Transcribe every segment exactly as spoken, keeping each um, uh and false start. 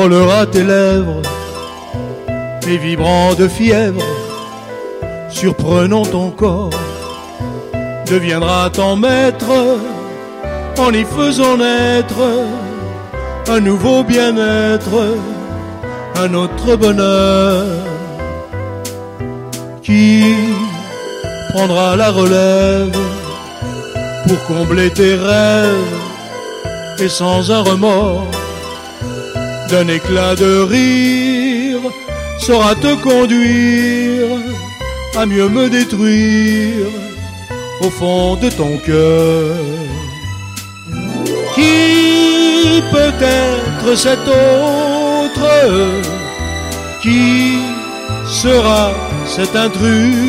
frôlera tes lèvres et vibrant de fièvre, surprenant ton corps, deviendra ton maître en y faisant naître un nouveau bien-être, un autre bonheur qui prendra la relève pour combler tes rêves et sans un remords, d'un éclat de rire, saura te conduire à mieux me détruire au fond de ton cœur. Qui peut être cet autre? Qui sera cet intrus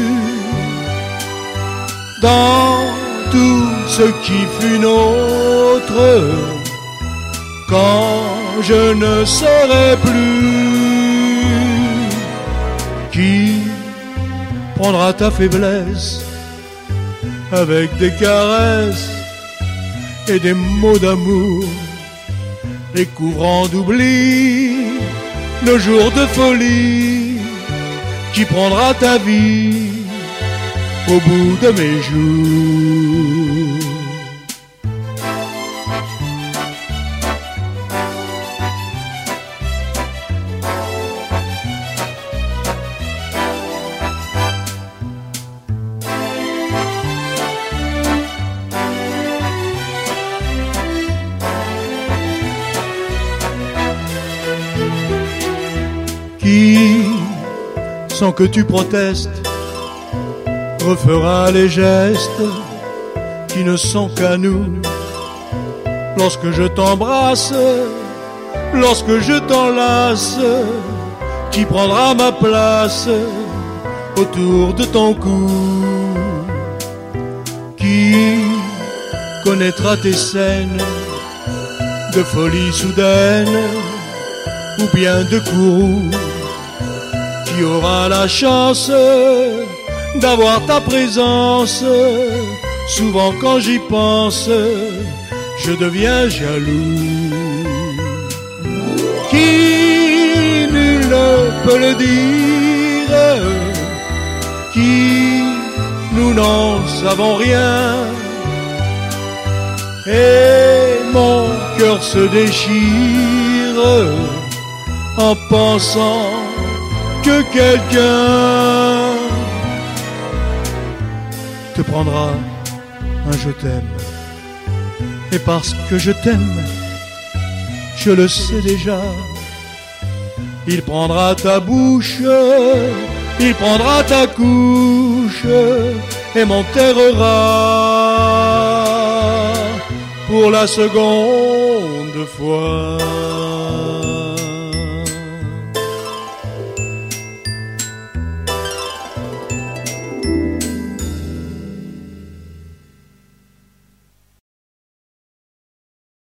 dans tout ce qui fut nôtre quand je ne serai plus? Qui prendra ta faiblesse avec des caresses et des mots d'amour, les couvrant d'oubli nos jours de folie? Qui prendra ta vie au bout de mes jours? Qui, sans que tu protestes, refera les gestes qui ne sont qu'à nous? Lorsque je t'embrasse, lorsque je t'enlace, qui prendra ma place autour de ton cou? Qui connaîtra tes scènes de folie soudaine ou bien de courroux? Qui aura la chance d'avoir ta présence? Souvent quand j'y pense, je deviens jaloux. Qui nul ne peut le dire, qui nous n'en savons rien, et mon cœur se déchire en pensant que quelqu'un te prendra un je t'aime. Et parce que je t'aime, je le sais déjà, il prendra ta bouche, il prendra ta couche et m'enterrera pour la seconde fois.